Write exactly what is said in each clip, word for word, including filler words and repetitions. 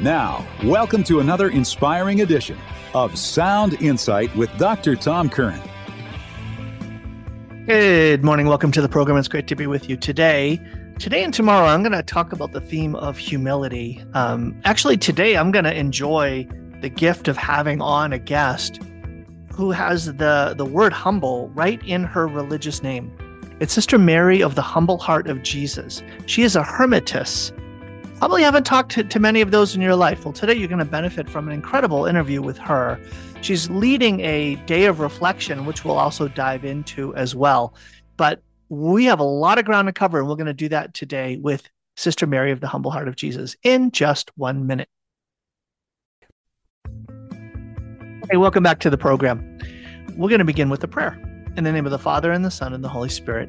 Now, welcome to another inspiring edition of Sound Insight with Doctor Tom Curran. Good morning. Welcome to the program. It's great to be with you today. Today and tomorrow, I'm going to talk about the theme of humility. Um, actually, today, I'm going to enjoy the gift of having on a guest who has the, the word humble right in her religious name. It's Sister Mary of the Humble Heart of Jesus. She is a hermitess. Probably haven't talked to, to many of those in your life. Well, today you're going to benefit from an incredible interview with her. She's leading a day of reflection, which we'll also dive into as well. But we have a lot of ground to cover, and we're going to do that today with Sister Mary of the Humble Heart of Jesus in just one minute. Hey, welcome back to the program. We're going to begin with a prayer. In the name of the Father, and the Son, and the Holy Spirit.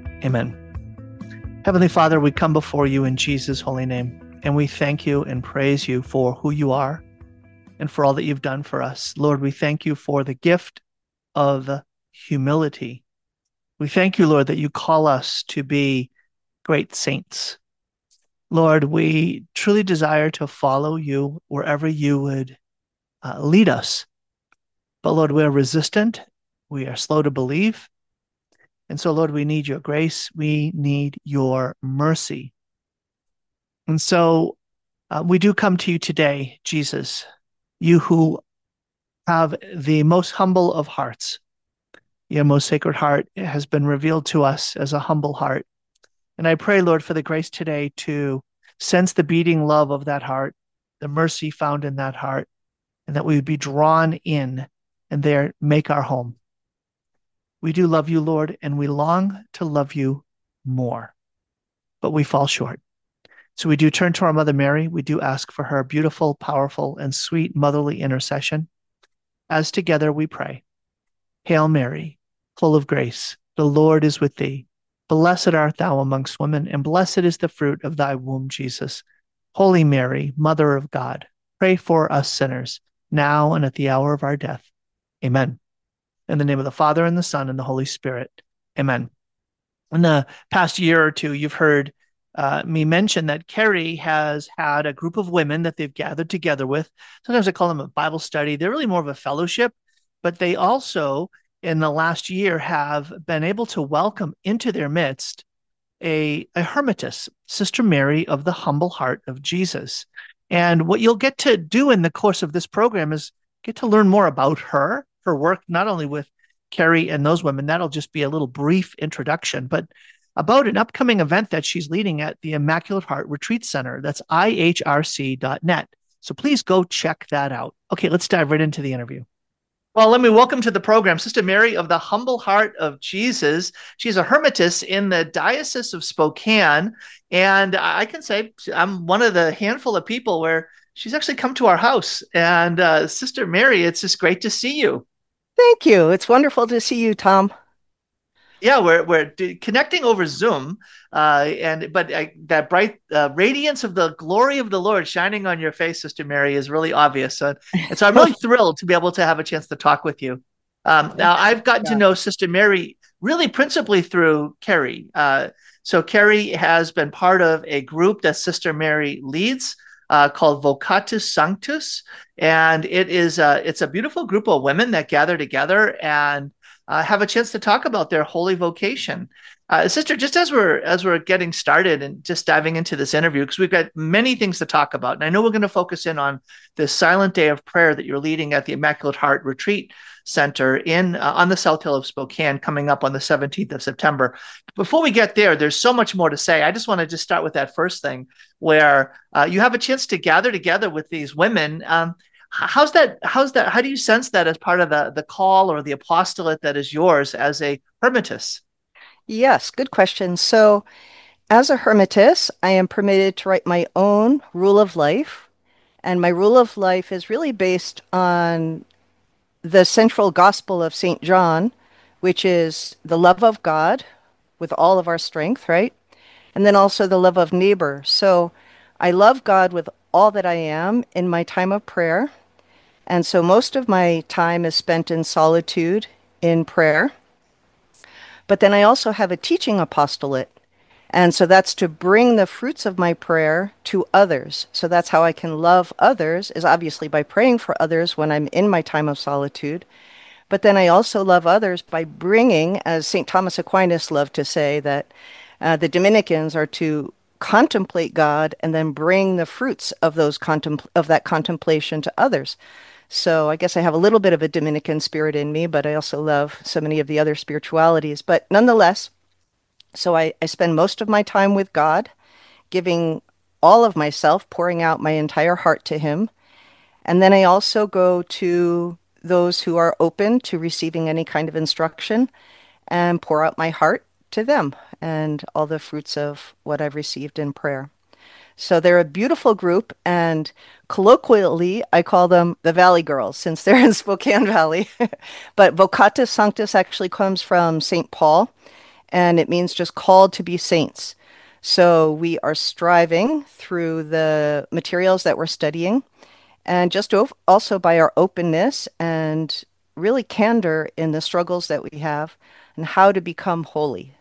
Amen. Heavenly Father, we come before you in Jesus' holy name. And we thank you and praise you for who you are and for all that you've done for us. Lord, we thank you for the gift of humility. We thank you, Lord, that you call us to be great saints. Lord, we truly desire to follow you wherever you would uh, lead us. But Lord, we are resistant. We are slow to believe. And so, Lord, we need your grace. We need your mercy. And so uh, we do come to you today, Jesus, you who have the most humble of hearts. Your most sacred heart has been revealed to us as a humble heart. And I pray, Lord, for the grace today to sense the beating love of that heart, the mercy found in that heart, and that we would be drawn in and there make our home. We do love you, Lord, and we long to love you more, but we fall short. So we do turn to our Mother Mary. We do ask for her beautiful, powerful, and sweet motherly intercession. As together we pray, Hail Mary, full of grace, the Lord is with thee. Blessed art thou amongst women, and blessed is the fruit of thy womb, Jesus. Holy Mary, Mother of God, pray for us sinners, now and at the hour of our death. Amen. In the name of the Father, and the Son, and the Holy Spirit. Amen. In the past year or two, you've heard Uh, me mention that Carrie has had a group of women that they've gathered together with. Sometimes I call them a Bible study. They're really more of a fellowship, but they also, in the last year, have been able to welcome into their midst a, a hermitess, Sister Mary of the Humble Heart of Jesus. And what you'll get to do in the course of this program is get to learn more about her, her work, not only with Carrie and those women. That'll just be a little brief introduction, but about an upcoming event that she's leading at the Immaculate Heart Retreat Center. That's I H R C dot net. So please go check that out. Okay, let's dive right into the interview. Well, let me welcome to the program Sister Mary of the Humble Heart of Jesus. She's a hermitess in the Diocese of Spokane. And I can say I'm one of the handful of people where she's actually come to our house. And uh, Sister Mary, it's just great to see you. Thank you. It's wonderful to see you, Tom. Yeah, we're we're connecting over Zoom, uh, and but uh, that bright uh, radiance of the glory of the Lord shining on your face, Sister Mary, is really obvious. So, and so I'm really thrilled to be able to have a chance to talk with you. Um, now, I've gotten to know Sister Mary really principally through Carrie. Uh, so Carrie has been part of a group that Sister Mary leads uh, called Vocatus Sanctus, and it is uh, it's a beautiful group of women that gather together and Uh, have a chance to talk about their holy vocation. Uh, Sister, just as we're as we're getting started and just diving into this interview, because we've got many things to talk about, and I know we're going to focus in on this silent day of prayer that you're leading at the Immaculate Heart Retreat Center in uh, on the South Hill of Spokane, coming up on the seventeenth of September. Before we get there, there's so much more to say. I just want to just start with that first thing, where uh, you have a chance to gather together with these women. Um, How's that? How's that? How do you sense that as part of the, the call or the apostolate that is yours as a hermitess? Yes, good question. So, as a hermitess, I am permitted to write my own rule of life. And my rule of life is really based on the central gospel of Saint John, which is the love of God with all of our strength, right? And then also the love of neighbor. So, I love God with all that I am in my time of prayer. And so most of my time is spent in solitude in prayer. But then I also have a teaching apostolate. And so that's to bring the fruits of my prayer to others. So that's how I can love others, is obviously by praying for others when I'm in my time of solitude. But then I also love others by bringing, as Saint Thomas Aquinas loved to say, that uh, the Dominicans are to contemplate God and then bring the fruits of those contempl- of that contemplation to others. So I guess I have a little bit of a Dominican spirit in me, but I also love so many of the other spiritualities. But nonetheless, so I, I spend most of my time with God, giving all of myself, pouring out my entire heart to Him. And then I also go to those who are open to receiving any kind of instruction and pour out my heart to them and all the fruits of what I've received in prayer. So they're a beautiful group, and colloquially, I call them the Valley Girls since they're in Spokane Valley. But Vocatus Sanctus actually comes from Saint Paul, and it means just called to be saints. So we are striving through the materials that we're studying, and just ov- also by our openness and really candor in the struggles that we have and how to become holy.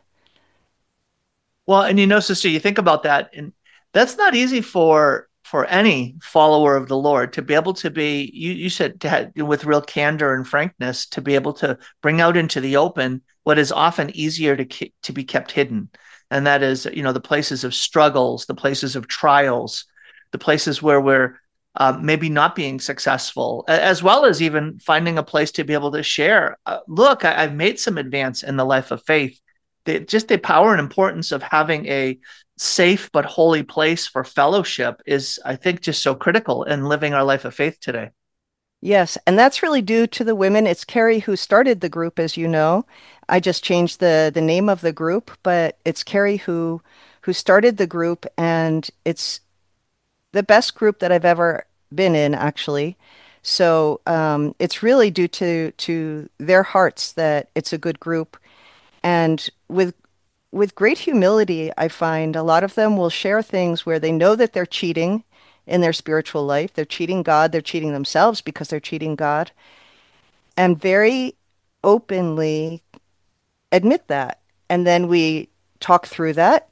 Well, and you know, sister, you think about that, and that's not easy for for any follower of the Lord to be able to be. You you said to have, with real candor and frankness to be able to bring out into the open what is often easier to ke- to be kept hidden, and that is, you know, the places of struggles, the places of trials, the places where we're uh, maybe not being successful, a- as well as even finding a place to be able to share. Uh, look, I, I've made some advance in the life of faith. The, just the power and importance of having a safe but holy place for fellowship is, I think, just so critical in living our life of faith today. Yes, and that's really due to the women. It's Carrie who started the group, as you know. I just changed the the name of the group, but it's Carrie who who started the group, and it's the best group that I've ever been in, actually. So um, it's really due to to their hearts that it's a good group, and with with great humility, I find a lot of them will share things where they know that they're cheating in their spiritual life. They're cheating God, they're cheating themselves because they're cheating God, and very openly admit that. And then we talk through that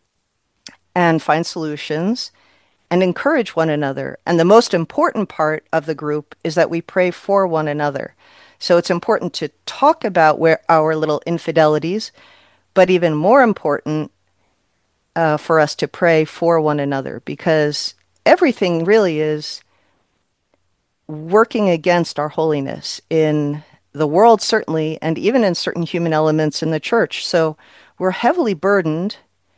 and find solutions and encourage one another. And the most important part of the group is that we pray for one another. So it's important to talk about where our little infidelities, but even more important, uh, for us to pray for one another, because everything really is working against our holiness in the world, certainly, and even in certain human elements in the church. So we're heavily burdened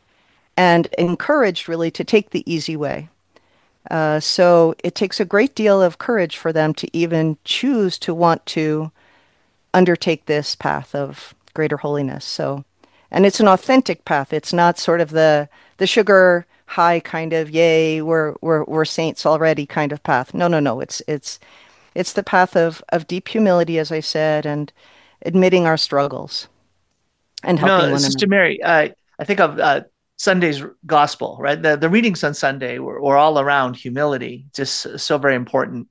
and encouraged really to take the easy way. Uh, so it takes a great deal of courage for them to even choose to want to undertake this path of greater holiness. So, and it's an authentic path. It's not sort of the the sugar high kind of yay, we're we're we're saints already kind of path. No, no, no. It's it's it's the path of of deep humility, as I said, and admitting our struggles and You helping know, one Sister another. Mary, I I think of uh, Sunday's gospel, right? The the readings on Sunday were, were all around humility, just so very important.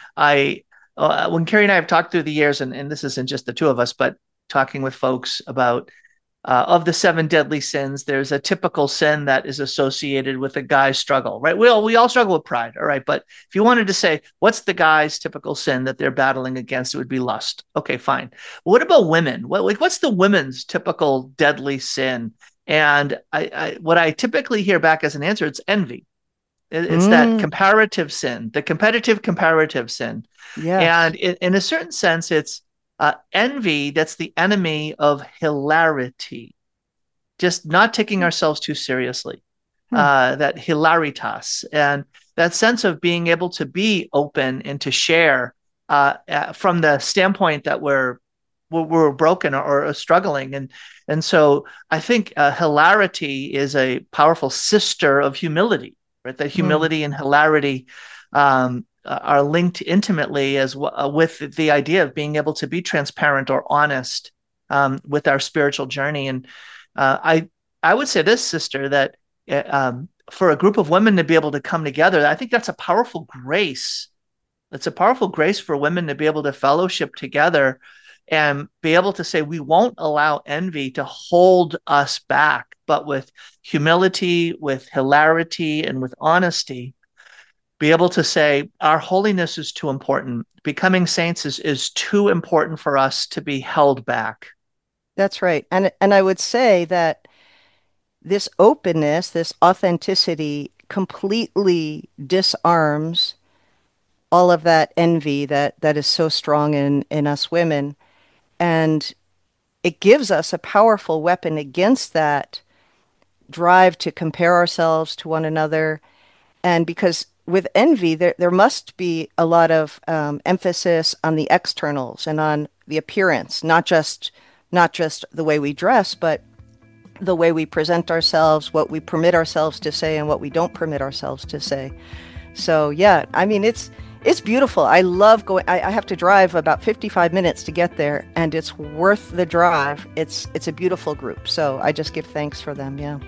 I uh, when Carrie and I have talked through the years, and, and this isn't just the two of us, but talking with folks about uh, of the seven deadly sins, there's a typical sin that is associated with a guy's struggle, right? We all we all struggle with pride, all right. But if you wanted to say what's the guy's typical sin that they're battling against, it would be lust. Okay, fine. What about women? What like what's the women's typical deadly sin? And I, I what I typically hear back as an answer, it's envy. It's that Mm, comparative sin, the competitive comparative sin. yes. And in, in a certain sense, it's uh, envy that's the enemy of hilarity, just not taking ourselves too seriously. Hmm. Uh, that hilaritas and that sense of being able to be open and to share uh, uh, from the standpoint that we're we're, we're broken or, or struggling, and and so I think uh, hilarity is a powerful sister of humility, right? That Hmm. humility and hilarity um, uh, are linked intimately as w- uh, with the idea of being able to be transparent or honest um, with our spiritual journey. And uh, I I would say this, sister, that uh, um, for a group of women to be able to come together, I think that's a powerful grace. It's a powerful grace for women to be able to fellowship together and be able to say, we won't allow envy to hold us back, but with humility, with hilarity, and with honesty, be able to say, our holiness is too important. Becoming saints is, is too important for us to be held back. That's right. And and I would say that this openness, this authenticity completely disarms all of that envy that that is so strong in in us women, and it gives us a powerful weapon against that drive to compare ourselves to one another. And because with envy, there there must be a lot of um, emphasis on the externals and on the appearance, not just not just the way we dress, but the way we present ourselves, what we permit ourselves to say, and what we don't permit ourselves to say. So yeah, I mean, it's it's beautiful. I love going. I, I have to drive about fifty-five minutes to get there, and it's worth the drive. It's it's a beautiful group. So I just give thanks for them. Yeah.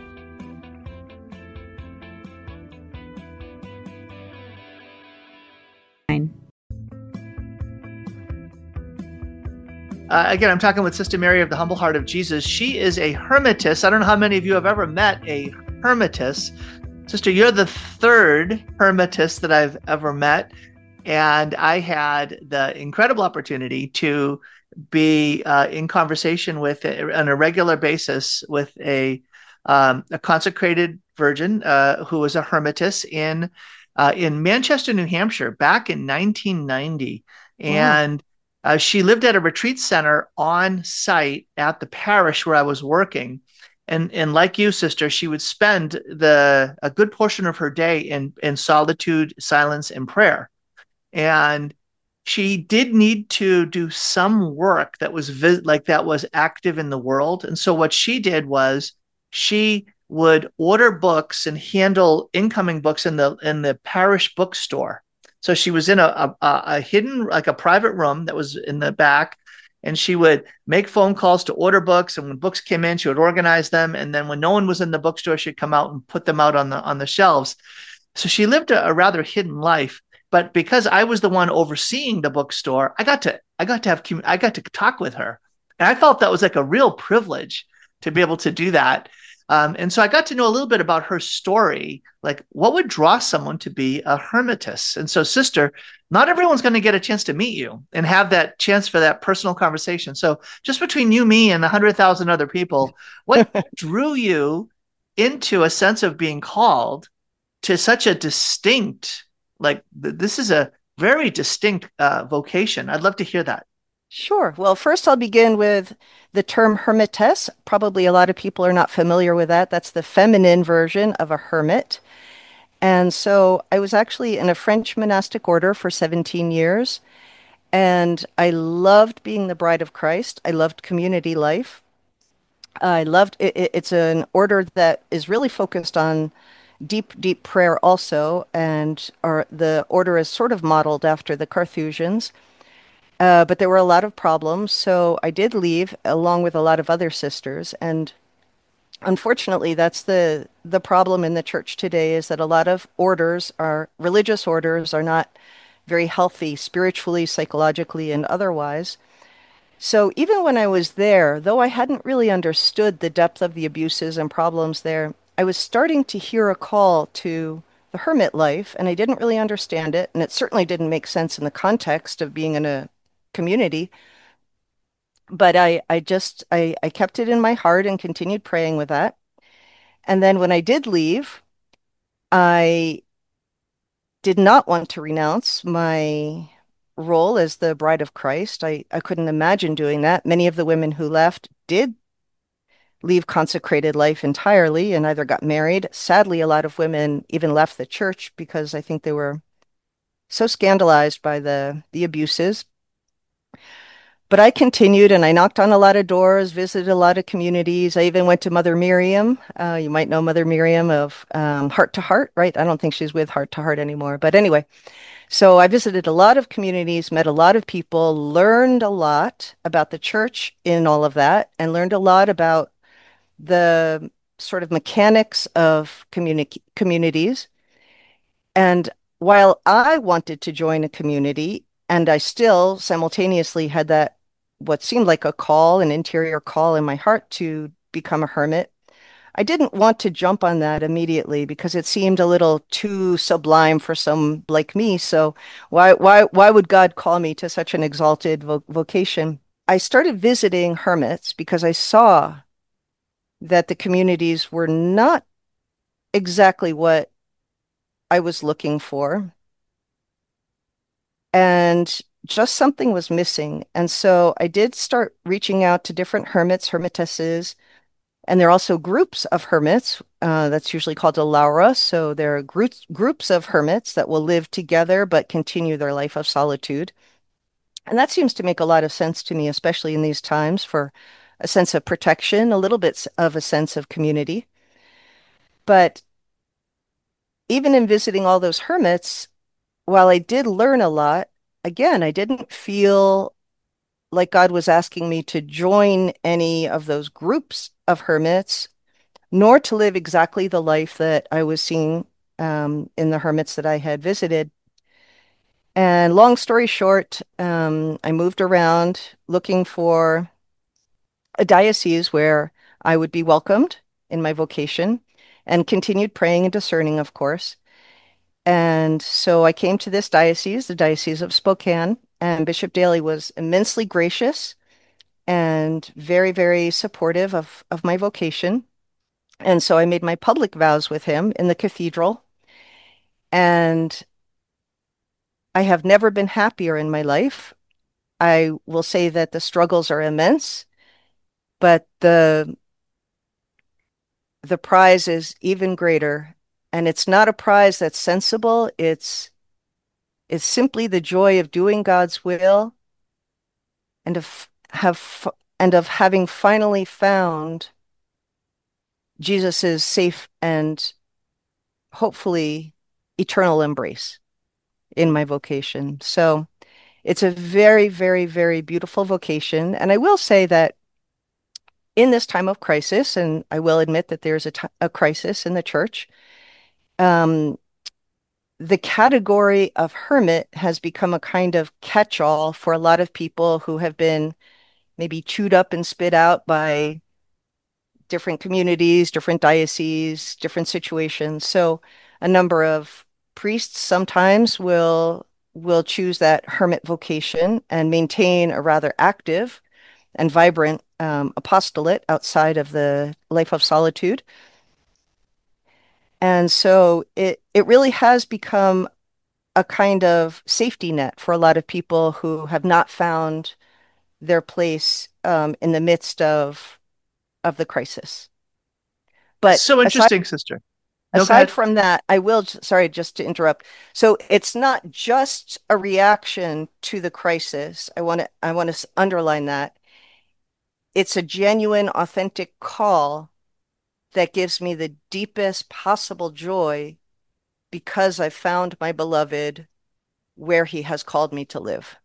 Uh, again, I'm talking with Sister Mary of the Humble Heart of Jesus. She is a hermitess. I don't know how many of you have ever met a hermitess. Sister, you're the third hermitess that I've ever met. And I had the incredible opportunity to be uh, in conversation with, on a regular basis, with a, um, a consecrated virgin uh, who was a hermitess in, uh, in Manchester, New Hampshire, back in nineteen ninety. And wow. Uh, she lived at a retreat center on site at the parish where I was working. And, and like you, sister, she would spend the a good portion of her day in, in solitude, silence, and prayer. And she did need to do some work that was vis- like that was active in the world. And so what she did was she would order books and handle incoming books in the in the parish bookstore. So she was in a, a, a hidden, like a private room that was in the back, and she would make phone calls to order books. And when books came in, she would organize them. And then when no one was in the bookstore, she'd come out and put them out on the on the shelves. So she lived a, a rather hidden life. But because I was the one overseeing the bookstore, I got to I got to have I got to talk with her, and I felt that was like a real privilege to be able to do that. Um, and so I got to know a little bit about her story, like what would draw someone to be a hermitess. And so, sister, not everyone's going to get a chance to meet you and have that chance for that personal conversation. So just between you, me, and a hundred thousand other people, what drew you into a sense of being called to such a distinct, like th- this is a very distinct uh, vocation? I'd love to hear that. Sure. Well, first I'll begin with the term hermitess. Probably a lot of people are not familiar with that. That's the feminine version of a hermit. And so I was actually in a French monastic order for seventeen years, and I loved being the bride of Christ. I loved community life. I loved it. It's an order that is really focused on deep, deep prayer also, and our, the order is sort of modeled after the Carthusians. Uh, but there were a lot of problems, so I did leave along with a lot of other sisters. And unfortunately, that's the the problem in the church today, is that a lot of orders are religious orders are not very healthy spiritually, psychologically, and otherwise. So even when I was there, though I hadn't really understood the depth of the abuses and problems there, I was starting to hear a call to the hermit life, and I didn't really understand it, and it certainly didn't make sense in the context of being in a community. But I, I just, I, I kept it in my heart and continued praying with that. And then when I did leave, I did not want to renounce my role as the bride of Christ. I, I couldn't imagine doing that. Many of the women who left did leave consecrated life entirely and either got married. Sadly, a lot of women even left the church because I think they were so scandalized by the the abuses. But I continued, and I knocked on a lot of doors, visited a lot of communities. I even went to Mother Miriam. Uh, you might know Mother Miriam of um, Heart to Heart, right? I don't think she's with Heart to Heart anymore. But anyway, so I visited a lot of communities, met a lot of people, learned a lot about the church in all of that, and learned a lot about the sort of mechanics of communi- communities. And while I wanted to join a community, and I still simultaneously had that what seemed like a call, an interior call in my heart to become a hermit. I didn't want to jump on that immediately because it seemed a little too sublime for some like me. So why why why would God call me to such an exalted vo vocation? I started visiting hermits because I saw that the communities were not exactly what I was looking for. And just something was missing. And so I did start reaching out to different hermits, hermitesses, and there are also groups of hermits. Uh, that's usually called a Laura. So there are groups groups of hermits that will live together but continue their life of solitude. And that seems to make a lot of sense to me, especially in these times, for a sense of protection, a little bit of a sense of community. But even in visiting all those hermits, while I did learn a lot, again, I didn't feel like God was asking me to join any of those groups of hermits, nor to live exactly the life that I was seeing um, in the hermits that I had visited. And long story short, um, I moved around looking for a diocese where I would be welcomed in my vocation and continued praying and discerning, of course. And so I came to this diocese, the Diocese of Spokane, and Bishop Daly was immensely gracious and very, very supportive of, of my vocation. And so I made my public vows with him in the cathedral. And I have never been happier in my life. I will say that the struggles are immense, but the the prize is even greater. And it's not a prize that's sensible. It's it's simply the joy of doing God's will and of have and of having finally found Jesus's safe and hopefully eternal embrace in my vocation. So it's a very, very, very beautiful vocation. And I will say that in this time of crisis, and I will admit that there's a, t a crisis in the church, um, the category of hermit has become a kind of catch-all for a lot of people who have been maybe chewed up and spit out by different communities, different dioceses, different situations. So a number of priests sometimes will will choose that hermit vocation and maintain a rather active and vibrant um, apostolate outside of the life of solitude. And so it it really has become a kind of safety net for a lot of people who have not found their place um, in the midst of of the crisis. But So aside interesting, sister. No, go aside ahead. from that, I will, sorry, just to interrupt. So it's not just a reaction to the crisis. I want to I want to underline that. It's a genuine, authentic call that gives me the deepest possible joy because I found my beloved where he has called me to live.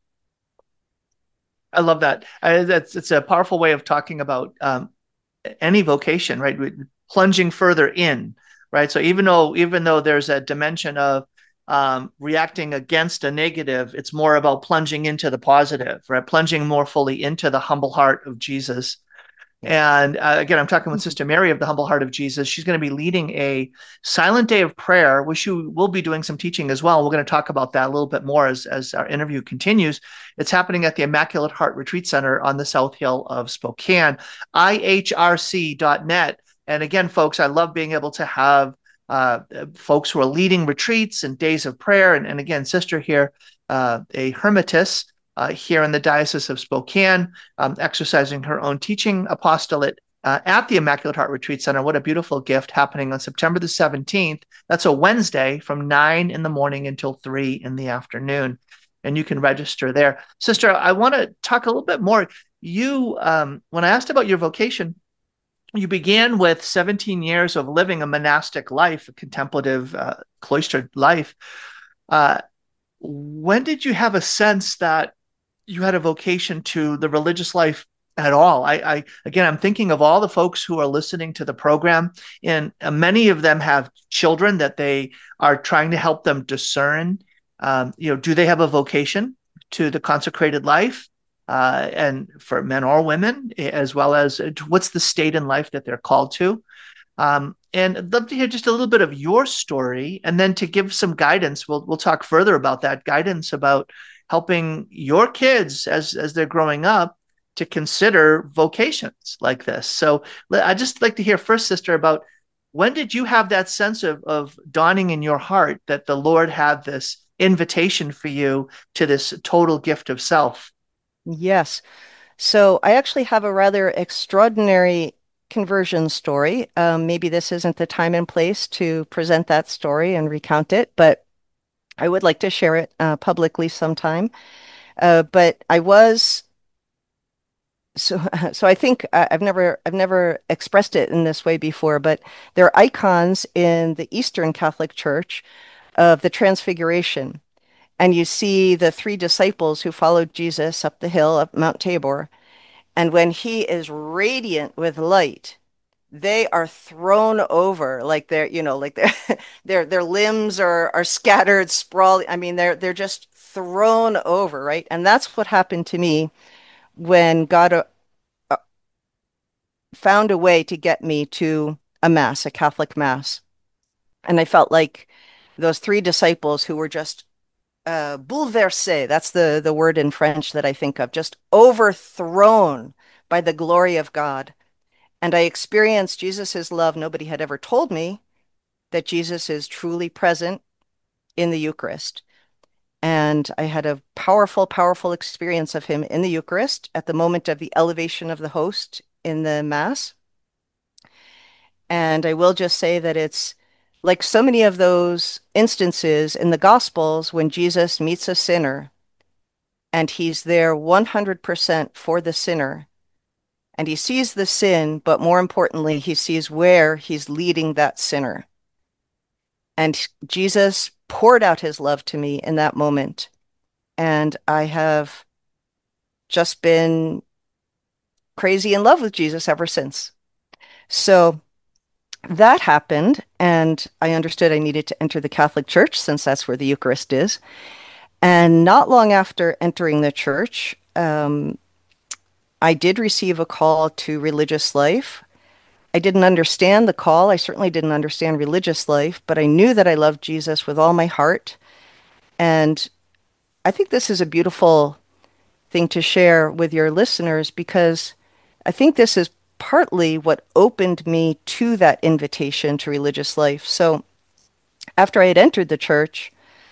I love that. Uh, that's it's a powerful way of talking about um, any vocation, right? Plunging further in, right? So even though even though there's a dimension of um, reacting against a negative, it's more about plunging into the positive, right? Plunging more fully into the humble heart of Jesus. Yes. And uh, again, I'm talking with Sister Mary of the Humble Heart of Jesus. She's going to be leading a silent day of prayer, which you will be doing some teaching as well. We're going to talk about that a little bit more as, as our interview continues. It's happening at the Immaculate Heart Retreat Center on the South Hill of Spokane, I H R C dot net. And again, folks, I love being able to have uh, folks who are leading retreats and days of prayer. And, and again, Sister here, uh, a hermitess, Uh, here in the Diocese of Spokane, um, exercising her own teaching apostolate uh, at the Immaculate Heart Retreat Center. What a beautiful gift happening on September the seventeenth. That's a Wednesday from nine in the morning until three in the afternoon. And you can register there. Sister, I want to talk a little bit more. You, um, when I asked about your vocation, you began with seventeen years of living a monastic life, a contemplative, uh, cloistered life. Uh, when did you have a sense that you had a vocation to the religious life at all? I, I again, I'm thinking of all the folks who are listening to the program, and uh, many of them have children that they are trying to help them discern. Um, you know, do they have a vocation to the consecrated life? uh, and for men or women, as well as what's the state in life that they're called to. Um, and I'd love to hear just a little bit of your story, and then to give some guidance. We'll we'll talk further about that guidance about helping your kids as as they're growing up to consider vocations like this. So I just like to hear first, sister, about when did you have that sense of of dawning in your heart that the Lord had this invitation for you to this total gift of self? Yes. So I actually have a rather extraordinary conversion story. Um, maybe this isn't the time and place to present that story and recount it, but I would like to share it uh, publicly sometime. Uh, but I was so so I think I- I've never I've never expressed it in this way before, but there are icons in the Eastern Catholic Church of the Transfiguration. And you see the three disciples who followed Jesus up the hill up Mount Tabor. And when he is radiant with light, they are thrown over like they're, you know, like their their their limbs are are scattered, sprawling. I mean, they're they're just thrown over, right? And that's what happened to me when God uh, uh, found a way to get me to a mass, a Catholic mass. And I felt like those three disciples who were just uh, bouleversé, that's the, the word in French that I think of, just overthrown by the glory of God. And I experienced Jesus's love. Nobody had ever told me that Jesus is truly present in the Eucharist. And I had a powerful, powerful experience of him in the Eucharist at the moment of the elevation of the host in the Mass. And I will just say that it's like so many of those instances in the Gospels when Jesus meets a sinner and he's there one hundred percent for the sinner. And he sees the sin, but more importantly, he sees where he's leading that sinner. And Jesus poured out his love to me in that moment. And I have just been crazy in love with Jesus ever since. So that happened, and I understood I needed to enter the Catholic Church since that's where the Eucharist is. And not long after entering the church, um, I did receive a call to religious life. I didn't understand the call. I certainly didn't understand religious life, but I knew that I loved Jesus with all my heart. And I think this is a beautiful thing to share with your listeners because I think this is partly what opened me to that invitation to religious life. So after I had entered the church,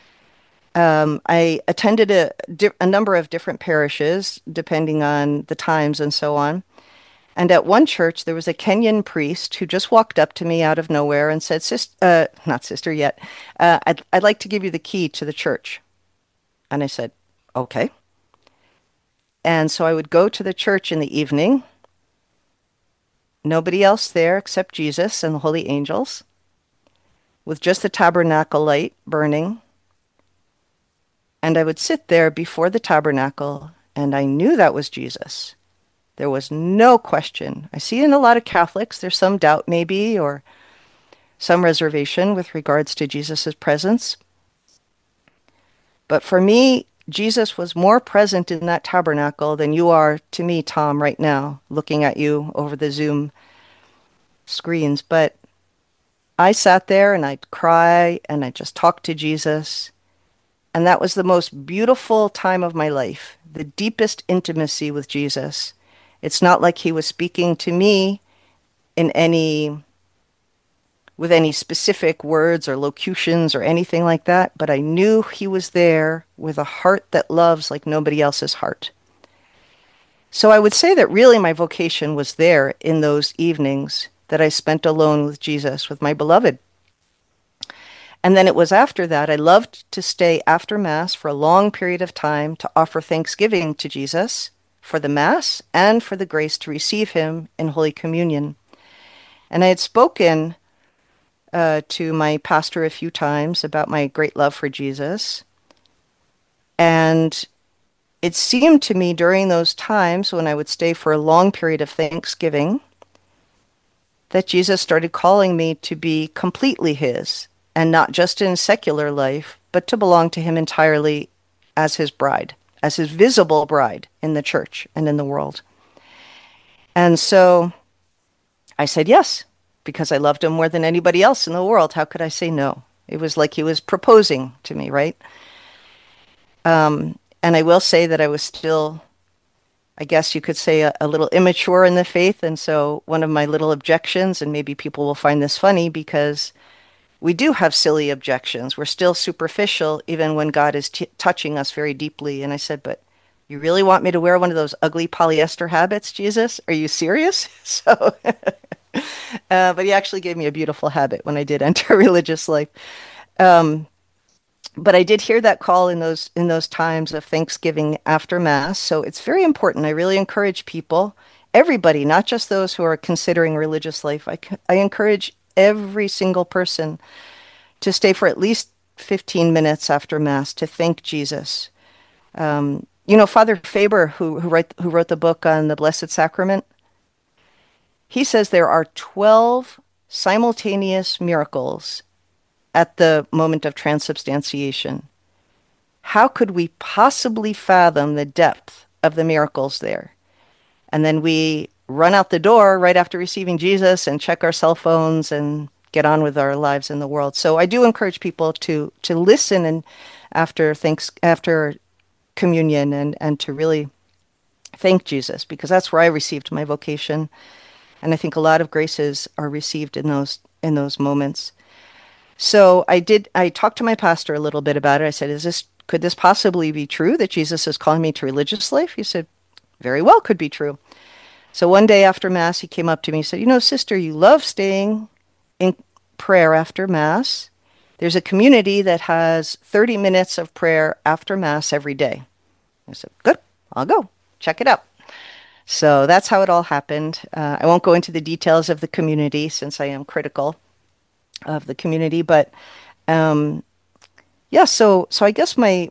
um, I attended a, a number of different parishes, depending on the times and so on. And at one church, there was a Kenyan priest who just walked up to me out of nowhere and said, Sis uh, not sister yet, uh, I'd, I'd like to give you the key to the church. And I said, okay. And so I would go to the church in the evening, nobody else there except Jesus and the holy angels, with just the tabernacle light burning. And I would sit there before the tabernacle, and I knew that was Jesus. There was no question. I see in a lot of Catholics, there's some doubt maybe, or some reservation with regards to Jesus's presence. But for me, Jesus was more present in that tabernacle than you are to me, Tom, right now, looking at you over the Zoom screens. But I sat there and I'd cry and I'd just talk to Jesus. And that was the most beautiful time of my life, the deepest intimacy with Jesus. It's not like he was speaking to me in any, with any specific words or locutions or anything like that, but I knew he was there with a heart that loves like nobody else's heart. So I would say that really my vocation was there in those evenings that I spent alone with Jesus, with my beloved. And then it was after that, I loved to stay after Mass for a long period of time to offer thanksgiving to Jesus for the Mass and for the grace to receive him in Holy Communion. And I had spoken uh, to my pastor a few times about my great love for Jesus. And it seemed to me during those times when I would stay for a long period of Thanksgiving that Jesus started calling me to be completely his, and not just in secular life, but to belong to him entirely as his bride. as his visible bride in the church and in the world. And so I said yes, because I loved him more than anybody else in the world. How could I say no? It was like he was proposing to me, right? Um, and I will say that I was still, I guess you could say, a, a little immature in the faith. And so one of my little objections, and maybe people will find this funny because we do have silly objections. We're still superficial, even when God is t touching us very deeply. And I said, but you really want me to wear one of those ugly polyester habits, Jesus? Are you serious? So, uh, but he actually gave me a beautiful habit when I did enter religious life. Um, but I did hear that call in those in those times of Thanksgiving after Mass. So it's very important. I really encourage people, everybody, not just those who are considering religious life. I, I encourage every single person to stay for at least fifteen minutes after Mass to thank Jesus. Um, you know, Father Faber, who who, write, who wrote the book on the Blessed Sacrament, he says there are twelve simultaneous miracles at the moment of transubstantiation. How could we possibly fathom the depth of the miracles there? And then we run out the door right after receiving Jesus and check our cell phones and get on with our lives in the world. So I do encourage people to to listen and after thanks after communion and and to really thank Jesus, because that's where I received my vocation. And I think a lot of graces are received in those in those moments. So I did, I talked to my pastor a little bit about it. I said, is this, could this possibly be true that Jesus is calling me to religious life? He said, very well could be true. So one day after Mass, he came up to me and said, you know, sister, you love staying in prayer after Mass. There's a community that has thirty minutes of prayer after Mass every day. I said, good, I'll go. Check it out. So that's how it all happened. Uh, I won't go into the details of the community since I am critical of the community, but um, yeah, so so I guess my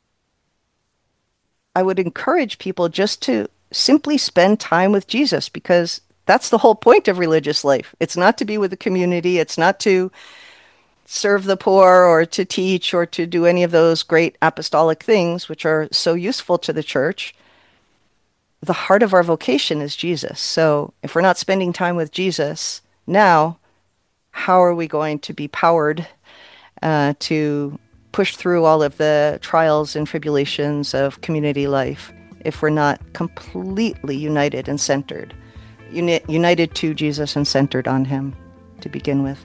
I would encourage people just to simply spend time with Jesus, because that's the whole point of religious life. It's not to be with the community. It's not to serve the poor or to teach or to do any of those great apostolic things, which are so useful to the church. The heart of our vocation is Jesus. So if we're not spending time with Jesus now, how are we going to be powered uh, to push through all of the trials and tribulations of community life if we're not completely united and centered, uni united to Jesus and centered on him to begin with?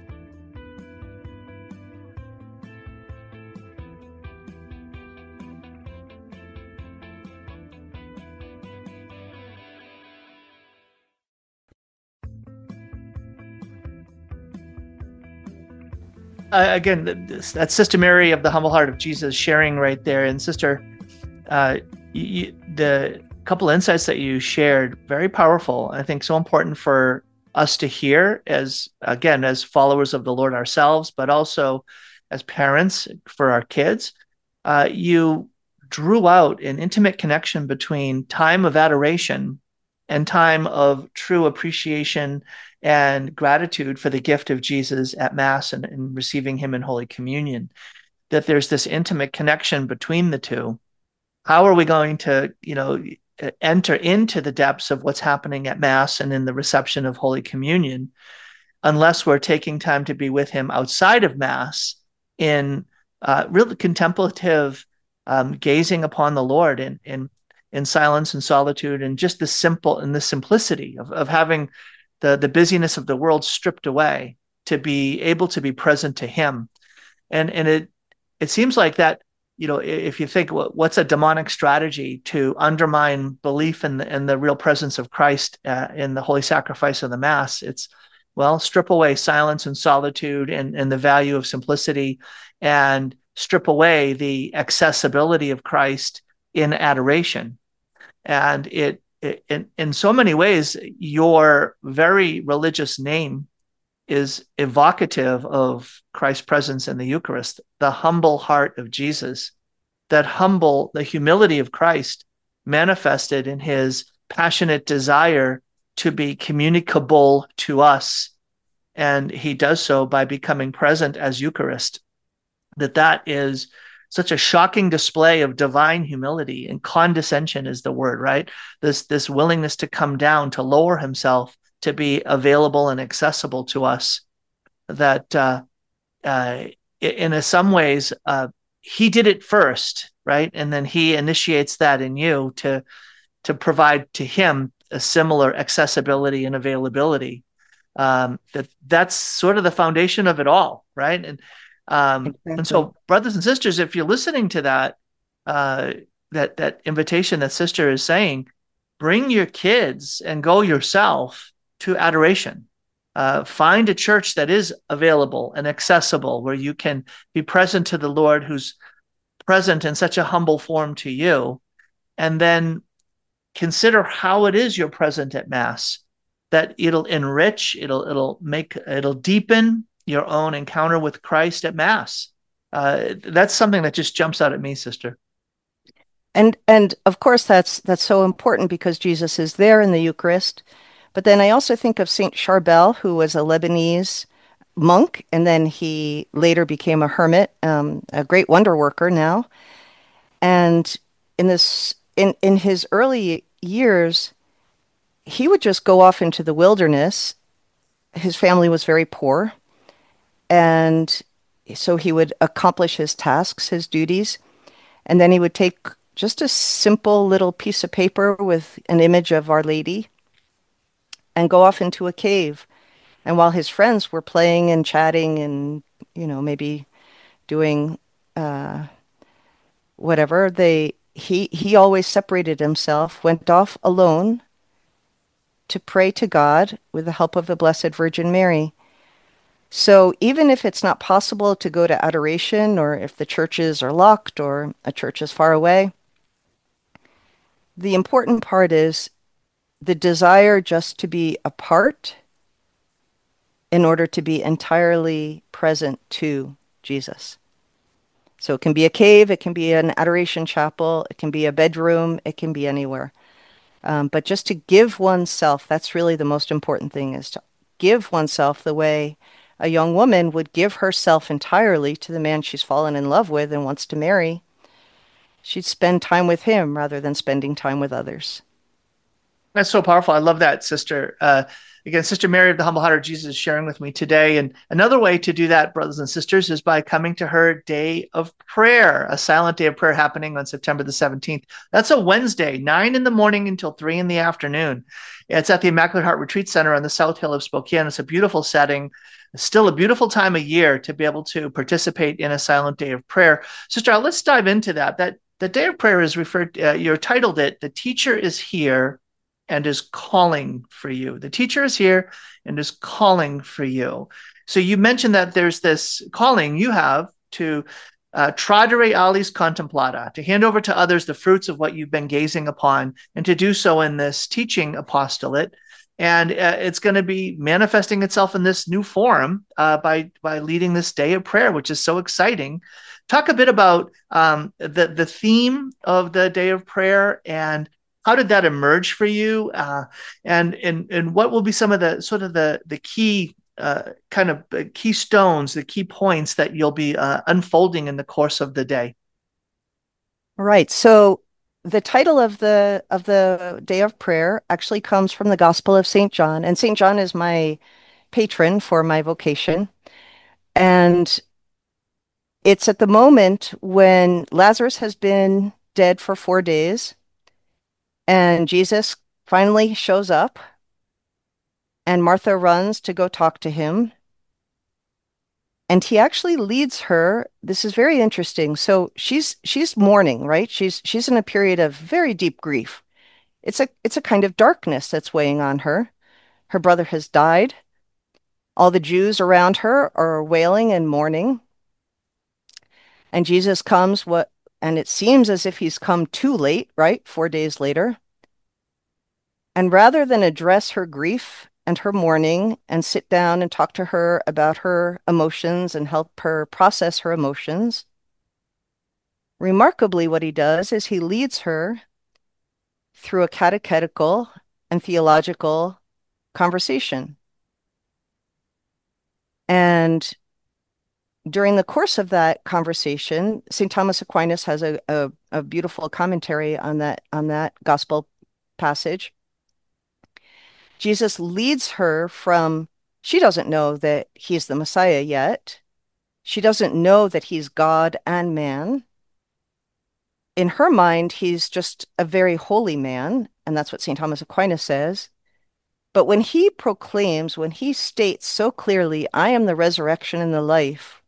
Uh, again, this, that's Sister Mary of the Humble Heart of Jesus sharing right there. And Sister, uh, you, the couple insights that you shared, very powerful. I think so important for us to hear as, again, as followers of the Lord ourselves, but also as parents for our kids. Uh, you drew out an intimate connection between time of adoration and time of true appreciation and gratitude for the gift of Jesus at Mass and, and receiving him in Holy Communion, that there's this intimate connection between the two. How are we going to, you know, enter into the depths of what's happening at Mass and in the reception of Holy Communion unless we're taking time to be with him outside of Mass in uh, really contemplative um, gazing upon the Lord in, in, in silence and solitude, and just the simple and the simplicity of, of having the, the busyness of the world stripped away to be able to be present to him. And, and it, it seems like that, you know, if you think what's a demonic strategy to undermine belief in the, in the real presence of Christ uh, in the holy sacrifice of the Mass, it's, well, strip away silence and solitude and, and the value of simplicity, and strip away the accessibility of Christ in adoration. And it, it in, in so many ways, your very religious name is evocative of Christ's presence in the Eucharist, the humble heart of Jesus, that humble, the humility of Christ manifested in his passionate desire to be communicable to us. And he does so by becoming present as Eucharist. That that is such a shocking display of divine humility, and condescension is the word, right? This this willingness to come down, to lower himself, to be available and accessible to us. That uh, uh, in a, some ways uh, he did it first, right? And then he initiates that in you to to provide to him a similar accessibility and availability. Um, that that's sort of the foundation of it all, right? And um, and Exactly. so, brothers and sisters, if you're listening to that uh, that that invitation that sister is saying, bring your kids and go yourself to adoration. Uh, find a church that is available and accessible, where you can be present to the Lord, who's present in such a humble form to you, and then consider how it is you're present at Mass. That it'll enrich, it'll it'll make it'll deepen your own encounter with Christ at Mass. Uh, that's something that just jumps out at me, sister. And and of course that's that's so important because Jesus is there in the Eucharist. But then I also think of Saint Charbel, who was a Lebanese monk, and then he later became a hermit, um, a great wonder worker now. And in this in in his early years, he would just go off into the wilderness. His family was very poor, and so he would accomplish his tasks, his duties, and then he would take just a simple little piece of paper with an image of Our Lady and go off into a cave. And while his friends were playing and chatting and, you know, maybe doing uh, whatever, they he he always separated himself, went off alone to pray to God with the help of the Blessed Virgin Mary. So even if it's not possible to go to adoration, or if the churches are locked or a church is far away, the important part is the desire just to be apart in order to be entirely present to Jesus. So it can be a cave, it can be an adoration chapel, it can be a bedroom, it can be anywhere. Um, but just to give oneself, that's really the most important thing, is to give oneself the way a young woman would give herself entirely to the man she's fallen in love with and wants to marry. She'd spend time with him rather than spending time with others. That's so powerful. I love that, sister. Uh, again, Sister Mary of the Humble Heart of Jesus is sharing with me today. And another way to do that, brothers and sisters, is by coming to her day of prayer, a silent day of prayer happening on September the seventeenth. That's a Wednesday, nine in the morning until three in the afternoon. It's at the Immaculate Heart Retreat Center on the South Hill of Spokane. It's a beautiful setting. It's still a beautiful time of year to be able to participate in a silent day of prayer. Sister, let's dive into that. That the day of prayer is referred, uh, you're titled it, "The Teacher is Here and is Calling for You." The teacher is here and is calling for you. So you mentioned that there's this calling you have to uh, tradere alis contemplata, to hand over to others the fruits of what you've been gazing upon, and to do so in this teaching apostolate. And uh, it's going to be manifesting itself in this new form uh, by by leading this day of prayer, which is so exciting. Talk a bit about um, the the theme of the day of prayer, and how did that emerge for you? Uh, and and and what will be some of the sort of the the key uh, kind of keystones, the key points that you'll be uh, unfolding in the course of the day? Right. So the title of the of the day of prayer actually comes from the Gospel of Saint John, and Saint John is my patron for my vocation. And it's at the moment when Lazarus has been dead for four days, and Jesus finally shows up, and Martha runs to go talk to him. And he actually leads her. This is very interesting. So she's she's mourning, right? She's she's in a period of very deep grief. It's a it's a kind of darkness that's weighing on her. Her brother has died. All the Jews around her are wailing and mourning. And Jesus comes, what and it seems as if he's come too late, right? Four days later. And rather than address her grief and her mourning and sit down and talk to her about her emotions and help her process her emotions, remarkably, what he does is he leads her through a catechetical and theological conversation. And during the course of that conversation, Saint Thomas Aquinas has a, a, a beautiful commentary on that on that gospel passage. Jesus leads her from, she doesn't know that he's the Messiah yet. She doesn't know that he's God and man. In her mind, he's just a very holy man, and that's what Saint Thomas Aquinas says. But when he proclaims, when he states so clearly, I am the resurrection and the life,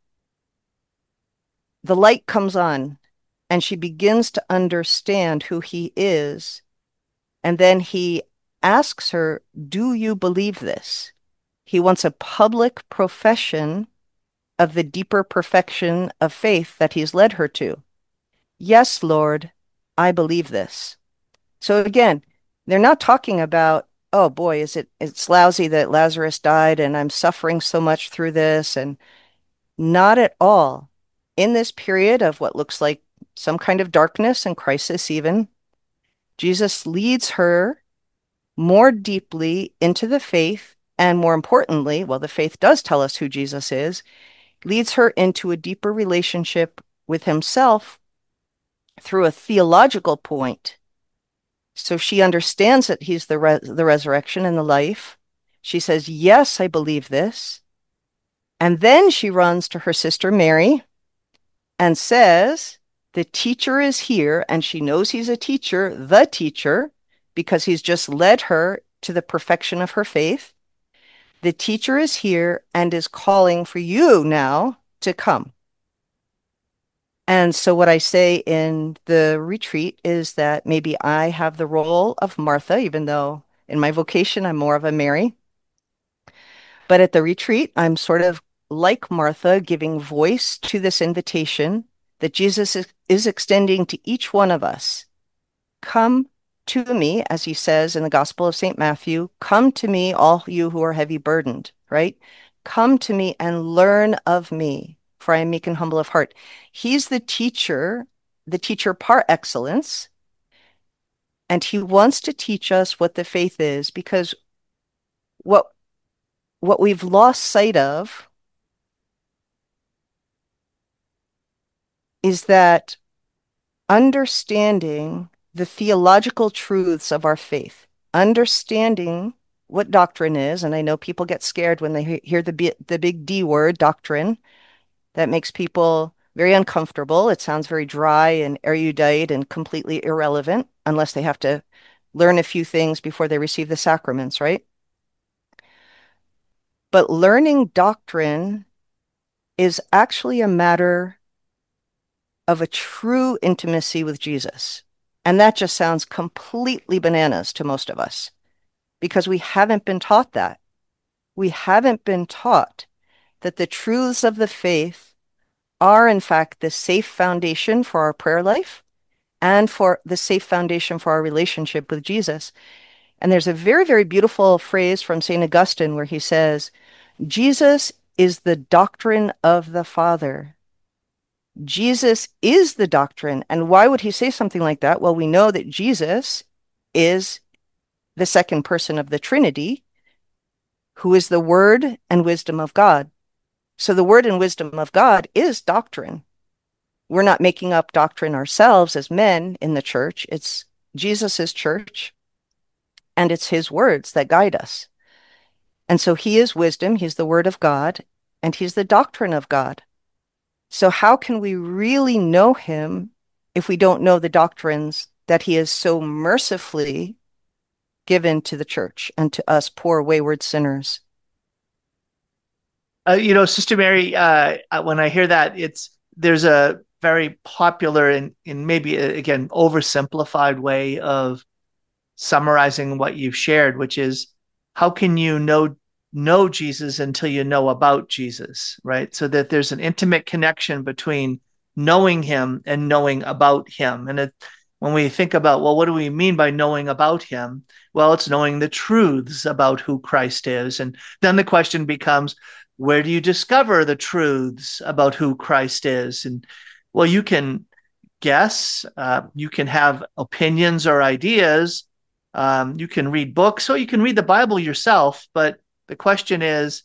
the light comes on, and she begins to understand who he is. And then he asks her, do you believe this? He wants a public profession of the deeper perfection of faith that he's led her to. Yes, Lord, I believe this. So again, they're not talking about, oh boy, is it it's lousy that Lazarus died and I'm suffering so much through this, and not at all. In this period of what looks like some kind of darkness and crisis even, Jesus leads her more deeply into the faith, and more importantly, well, the faith does tell us who Jesus is, leads her into a deeper relationship with himself through a theological point. So she understands that he's the re- the resurrection and the life. She says, yes, I believe this. And then she runs to her sister Mary and says, the teacher is here, and she knows he's a teacher, the teacher, because he's just led her to the perfection of her faith. The teacher is here and is calling for you now to come. And so what I say in the retreat is that maybe I have the role of Martha, even though in my vocation I'm more of a Mary. But at the retreat, I'm sort of like Martha, giving voice to this invitation that Jesus is, is extending to each one of us. Come to me, as he says in the Gospel of Saint Matthew, come to me, all you who are heavy burdened, right? Come to me and learn of me, for I am meek and humble of heart. He's the teacher, the teacher par excellence, and he wants to teach us what the faith is, because what, what we've lost sight of is that understanding the theological truths of our faith, understanding what doctrine is, and I know people get scared when they hear the B, the big D word, doctrine. That makes people very uncomfortable. It sounds very dry and erudite and completely irrelevant, unless they have to learn a few things before they receive the sacraments, right? But learning doctrine is actually a matter of a true intimacy with Jesus. And that just sounds completely bananas to most of us, because we haven't been taught that. We haven't been taught that the truths of the faith are, in fact, the safe foundation for our prayer life and for the safe foundation for our relationship with Jesus. And there's a very, very beautiful phrase from Saint Augustine where he says, Jesus is the doctrine of the Father. Jesus is the doctrine. And why would he say something like that? Well, we know that Jesus is the second person of the Trinity, who is the Word and wisdom of God. So the Word and wisdom of God is doctrine. We're not making up doctrine ourselves as men in the church. It's Jesus's church, and it's his words that guide us. And so he is wisdom, he's the Word of God, and he's the doctrine of God. So how can we really know him if we don't know the doctrines that he has so mercifully given to the church and to us poor wayward sinners? Uh, you know, Sister Mary, uh, when I hear that, it's there's a very popular and in maybe, again, oversimplified way of summarizing what you've shared, which is, how can you know know Jesus until you know about Jesus, right? So that there's an intimate connection between knowing him and knowing about him. And it, when we think about, well, what do we mean by knowing about him? Well, it's knowing the truths about who Christ is. And then the question becomes, where do you discover the truths about who Christ is? And well, you can guess, uh, you can have opinions or ideas, um, you can read books, or you can read the Bible yourself. But the question is,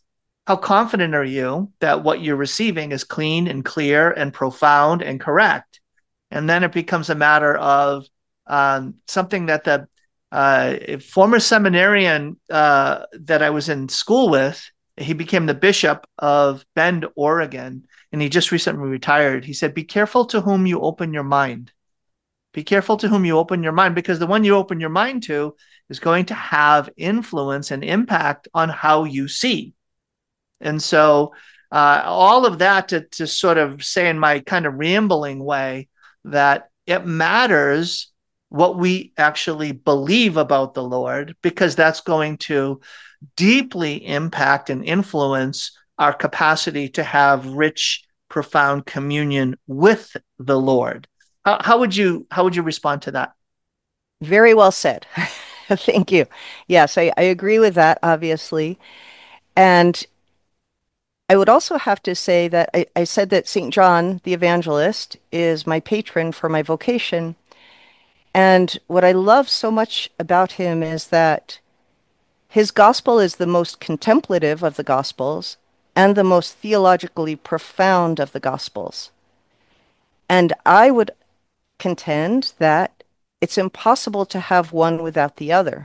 how confident are you that what you're receiving is clean and clear and profound and correct? And then it becomes a matter of um, something that the uh, former seminarian uh, that I was in school with, he became the bishop of Bend, Oregon, and he just recently retired. He said, be careful to whom you open your mind. Be careful to whom you open your mind, because the one you open your mind to is going to have influence and impact on how you see. And so uh, all of that to, to sort of say in my kind of rambling way that it matters what we actually believe about the Lord, because that's going to deeply impact and influence our capacity to have rich, profound communion with the Lord. How, how would you how would you respond to that? Very well said. Thank you. Yes, I, I agree with that, obviously. And I would also have to say that I, I said that Saint John the Evangelist is my patron for my vocation. And what I love so much about him is that his gospel is the most contemplative of the gospels and the most theologically profound of the gospels. And I would contend that it's impossible to have one without the other.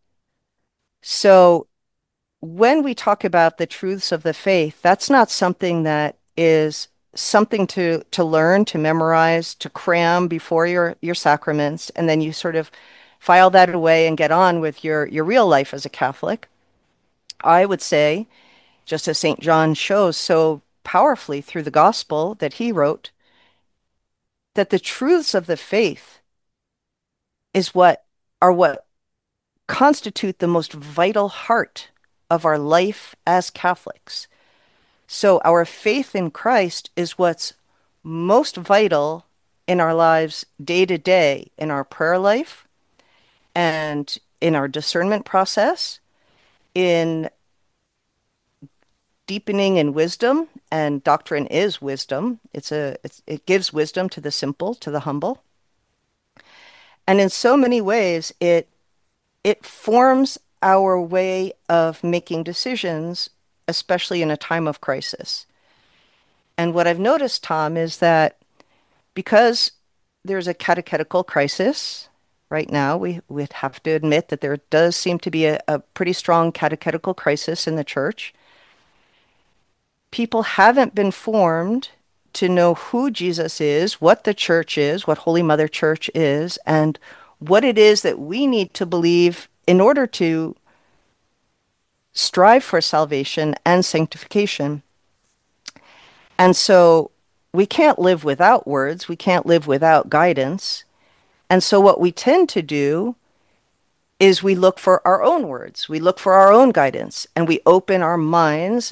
So when we talk about the truths of the faith, that's not something that is something to to learn, to memorize, to cram before your your sacraments, and then you sort of file that away and get on with your your real life as a Catholic. I would say, just as Saint John shows so powerfully through the gospel that he wrote, that the truths of the faith is what are what constitute the most vital heart of our life as Catholics. So our faith in Christ is what's most vital in our lives day to day, in our prayer life and in our discernment process, in deepening in wisdom, and doctrine is wisdom. It's a it's, it gives wisdom to the simple, to the humble. And in so many ways, it it forms our way of making decisions, especially in a time of crisis. And what I've noticed, Tom, is that because there's a catechetical crisis right now, we would have to admit that there does seem to be a, a pretty strong catechetical crisis in the church. People haven't been formed to know who Jesus is, what the church is, what Holy Mother Church is, and what it is that we need to believe in order to strive for salvation and sanctification. And so we can't live without words. We can't live without guidance. And so what we tend to do is we look for our own words. We look for our own guidance, and we open our minds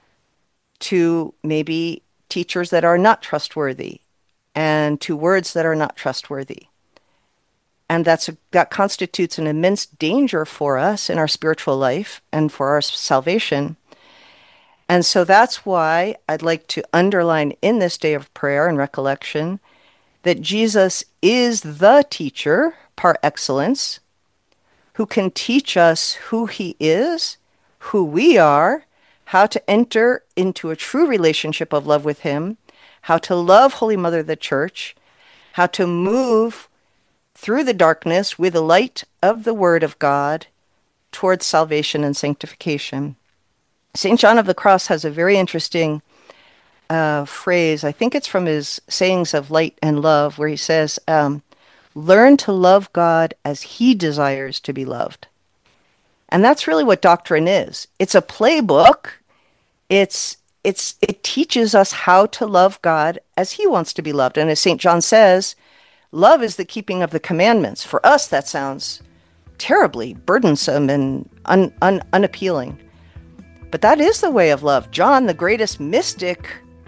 to maybe teachers that are not trustworthy and to words that are not trustworthy. And that's a, that constitutes an immense danger for us in our spiritual life and for our salvation. And so that's why I'd like to underline in this day of prayer and recollection that Jesus is the teacher par excellence, who can teach us who he is, who we are, how to enter into a true relationship of love with him, how to love Holy Mother the Church, how to move through the darkness with the light of the Word of God towards salvation and sanctification. Saint John of the Cross has a very interesting uh, phrase. I think it's from his Sayings of Light and Love, where he says, um, learn to love God as he desires to be loved. And that's really what doctrine is. It's a playbook. It's it's it teaches us how to love God as he wants to be loved. And as Saint John says, love is the keeping of the commandments. For us, that sounds terribly burdensome and un, un, unappealing. But that is the way of love. John, the greatest mystic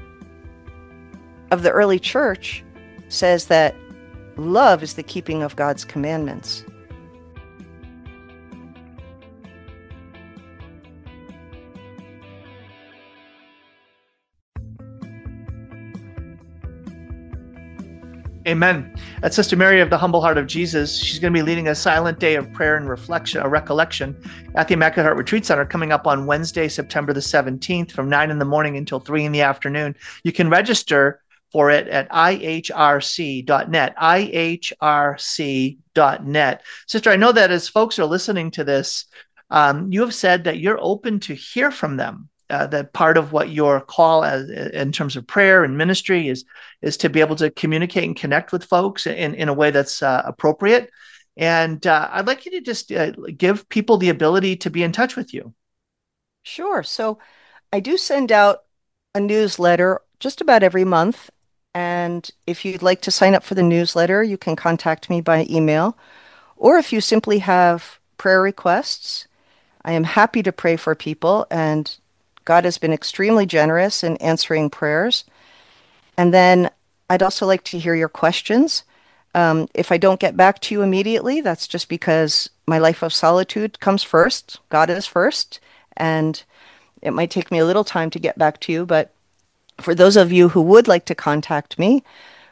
of the early church, says that love is the keeping of God's commandments. Amen. That's Sister Mary of the Humble Heart of Jesus. She's going to be leading a silent day of prayer and reflection, a recollection at the Immaculate Heart Retreat Center coming up on Wednesday, September the seventeenth from nine in the morning until three in the afternoon. You can register for it at I H R C dot net, I H R C dot net. Sister, I know that as folks are listening to this, um, you have said that you're open to hear from them. Uh, that part of what your call as in terms of prayer and ministry is is to be able to communicate and connect with folks in, in a way that's uh, appropriate. And uh, I'd like you to just uh, give people the ability to be in touch with you. Sure. So I do send out a newsletter just about every month. And if you'd like to sign up for the newsletter, you can contact me by email. Or if you simply have prayer requests, I am happy to pray for people. And God has been extremely generous in answering prayers. And then I'd also like to hear your questions. Um, if I don't get back to you immediately, that's just because my life of solitude comes first. God is first. And it might take me a little time to get back to you. But for those of you who would like to contact me,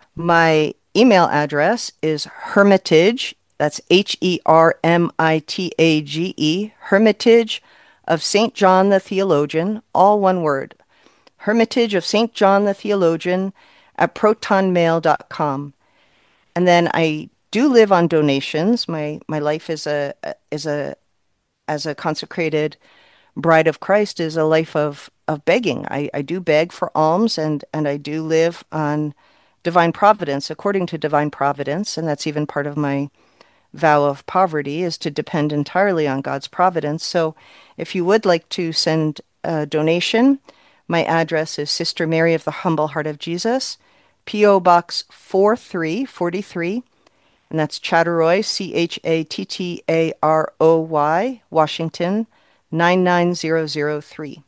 my email address is hermitage. That's H E R M I T A G E, Hermitage of Saint John the Theologian, all one word. Hermitage of Saint John the Theologian at proton mail dot com. And then I do live on donations. My my life is a is a as a consecrated bride of Christ is a life of of begging. I, I do beg for alms, and and I do live on divine providence, according to divine providence, and that's even part of my vow of poverty, is to depend entirely on God's providence. So if you would like to send a donation, my address is Sister Mary of the Humble Heart of Jesus, P O Box four three four three, and that's Chattaroy, C H A T T A R O Y, Washington, nine nine zero zero three.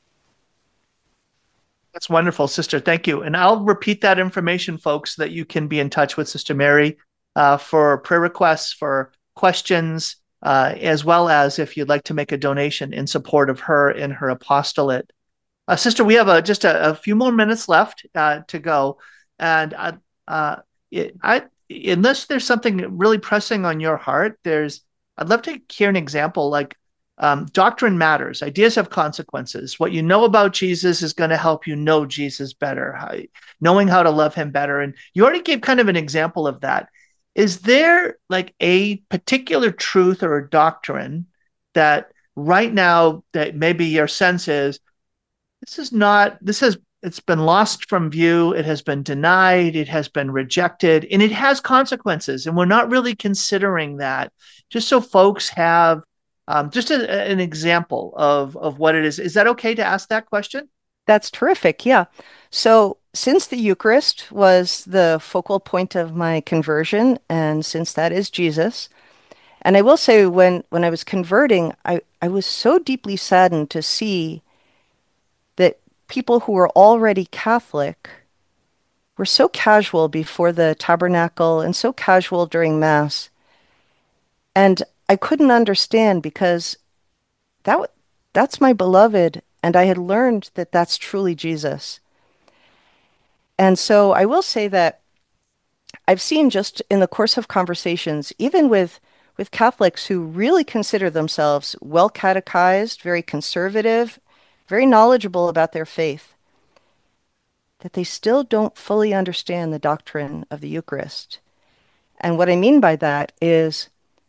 That's wonderful, Sister. Thank you. And I'll repeat that information, folks, so that you can be in touch with Sister Mary uh, for prayer requests, for questions, uh, as well as if you'd like to make a donation in support of her in her apostolate. Uh, Sister, we have a, just a, a few more minutes left uh, to go. And I, uh, it, I, unless there's something really pressing on your heart, there's I'd love to hear an example like um, doctrine matters. Ideas have consequences. What you know about Jesus is going to help you know Jesus better, how, knowing how to love him better. And you already gave kind of an example of that. Is there like a particular truth or a doctrine that right now that maybe your sense is, this is not, this has, it's been lost from view, it has been denied, it has been rejected, and it has consequences. And we're not really considering that, just so folks have um, just a, an example of, of what it is. Is that okay to ask that question? That's terrific. Yeah. So since the Eucharist was the focal point of my conversion, and since that is Jesus, and I will say when, when I was converting, I, I was so deeply saddened to see that people who were already Catholic were so casual before the tabernacle and so casual during Mass. And I couldn't understand because that w- that's my beloved, and I had learned that that's truly Jesus. And so I will say that I've seen just in the course of conversations, even with with Catholics who really consider themselves well catechized, very conservative, very knowledgeable about their faith, that they still don't fully understand the doctrine of the Eucharist. And what I mean by that is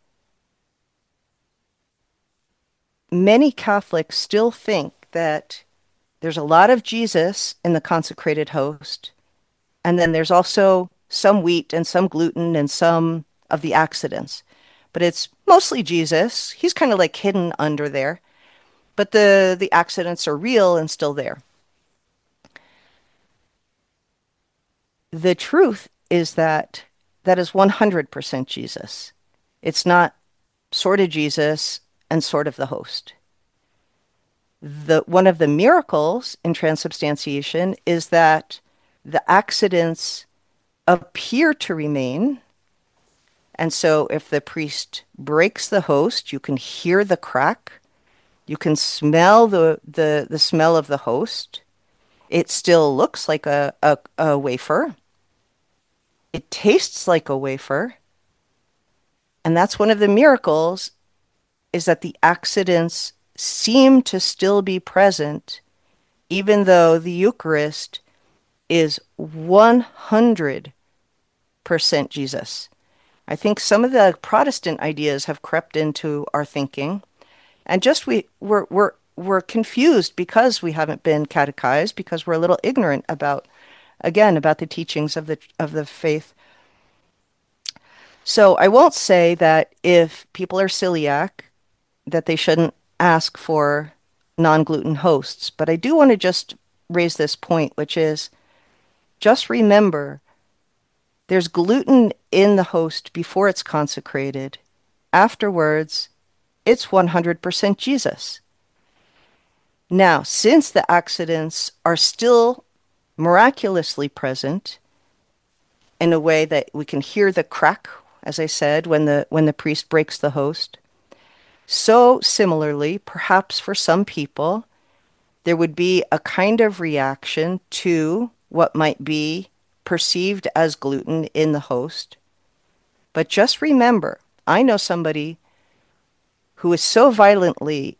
many Catholics still think that there's a lot of Jesus in the consecrated host, and then there's also some wheat and some gluten and some of the accidents. But it's mostly Jesus. He's kind of like hidden under there. But the, the accidents are real and still there. The truth is that that is one hundred percent Jesus. It's not sort of Jesus and sort of the host. The, one of the miracles in transubstantiation is that the accidents appear to remain. And so if the priest breaks the host, you can hear the crack. You can smell the, the, the smell of the host. It still looks like a, a, a wafer. It tastes like a wafer. And that's one of the miracles, is that the accidents seem to still be present, even though the Eucharist is one hundred percent Jesus. I think some of the Protestant ideas have crept into our thinking, and just we we're we're we're confused because we haven't been catechized, because we're a little ignorant about, again, about the teachings of the of the faith. So I won't say that if people are celiac, that they shouldn't ask for non-gluten hosts, but I do want to just raise this point, which is, just remember, there's gluten in the host before it's consecrated. Afterwards, it's one hundred percent Jesus. Now, since the accidents are still miraculously present in a way that we can hear the crack, as I said, when the when the priest breaks the host, so similarly, perhaps for some people, there would be a kind of reaction to what might be perceived as gluten in the host. But just remember, I know somebody who is so violently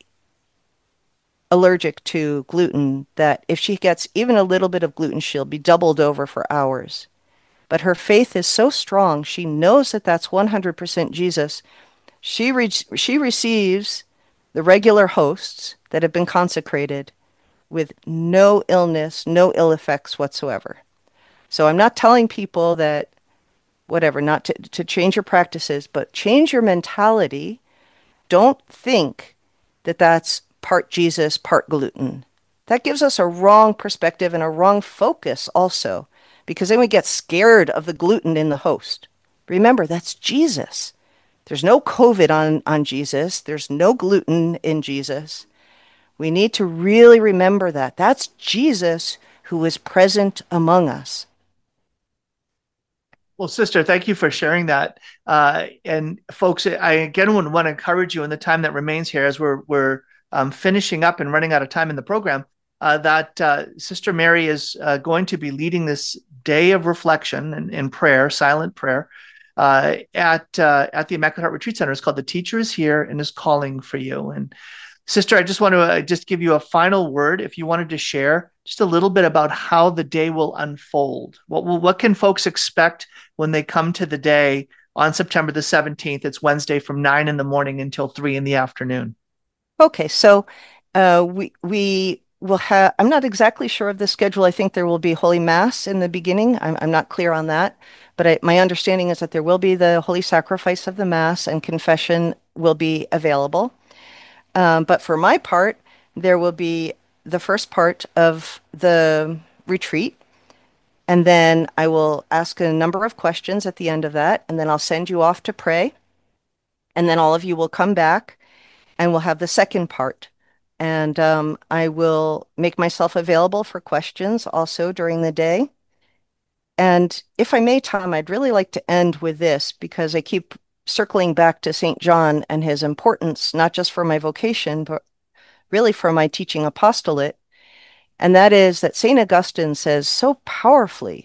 allergic to gluten that if she gets even a little bit of gluten, she'll be doubled over for hours. But her faith is so strong, she knows that that's one hundred percent Jesus. She, re- she receives the regular hosts that have been consecrated with no illness, no ill effects whatsoever. So I'm not telling people that, whatever, not to, to change your practices, but change your mentality. Don't think that that's part Jesus, part gluten. That gives us a wrong perspective and a wrong focus also, because then we get scared of the gluten in the host. Remember, that's Jesus. There's no COVID on, on Jesus. There's no gluten in Jesus. We need to really remember that. That's Jesus who is present among us. Well, sister, thank you for sharing that. Uh, and folks, I again would want to encourage you in the time that remains here, as we're we're um, finishing up and running out of time in the program, uh, that uh, Sister Mary is uh, going to be leading this day of reflection and, and prayer, silent prayer, uh, at uh, at the Immaculate Heart Retreat Center. It's called "The Teacher is Here and is Calling for You." And sister, I just want to uh, just give you a final word. If you wanted to share just a little bit about how the day will unfold. What will, what can folks expect when they come to the day on September the seventeenth? It's Wednesday from nine in the morning until three in the afternoon. Okay, so uh, we we will have, I'm not exactly sure of the schedule. I think there will be Holy Mass in the beginning. I'm, I'm not clear on that, but I, my understanding is that there will be the Holy Sacrifice of the Mass, and confession will be available. Um, but for my part, there will be the first part of the retreat, and then I will ask a number of questions at the end of that, and then I'll send you off to pray, and then all of you will come back, and we'll have the second part. And um, I will make myself available for questions also during the day. And if I may, Tom, I'd really like to end with this, because I keep circling back to Saint John and his importance, not just for my vocation, but really for my teaching apostolate. And that is that Saint Augustine says so powerfully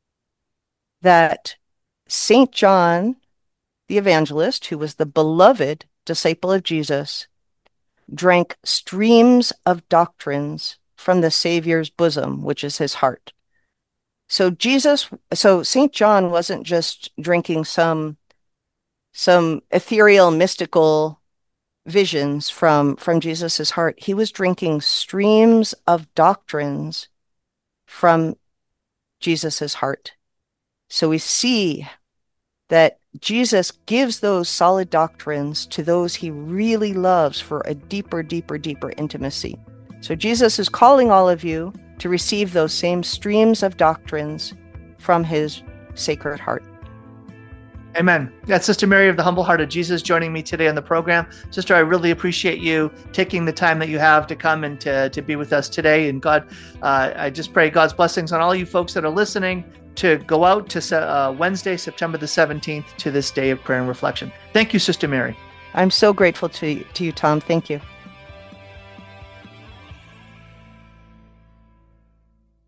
that Saint John, the evangelist, who was the beloved disciple of Jesus, drank streams of doctrines from the Savior's bosom, which is his heart. So Jesus, so Saint John wasn't just drinking some some ethereal, mystical visions from, from Jesus's heart. He was drinking streams of doctrines from Jesus's heart. So we see that Jesus gives those solid doctrines to those he really loves for a deeper, deeper, deeper intimacy. So Jesus is calling all of you to receive those same streams of doctrines from his Sacred Heart. Amen. That's Sister Mary of the Humble Heart of Jesus joining me today on the program. Sister, I really appreciate you taking the time that you have to come and to, to be with us today. And God, uh, I just pray God's blessings on all you folks that are listening to go out to uh, Wednesday, September the seventeenth, to this day of prayer and reflection. Thank you, Sister Mary. I'm so grateful to, to you, Tom. Thank you.